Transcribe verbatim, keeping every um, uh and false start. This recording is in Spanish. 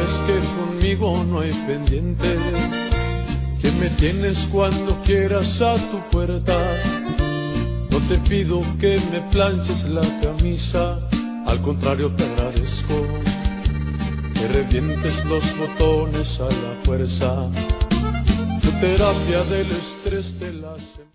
sabes que conmigo no hay pendiente, que me tienes cuando quieras a tu puerta. No te pido que me planches la camisa, al contrario te agradezco que revientes los botones a la fuerza. Tu terapia del estrés te la hace.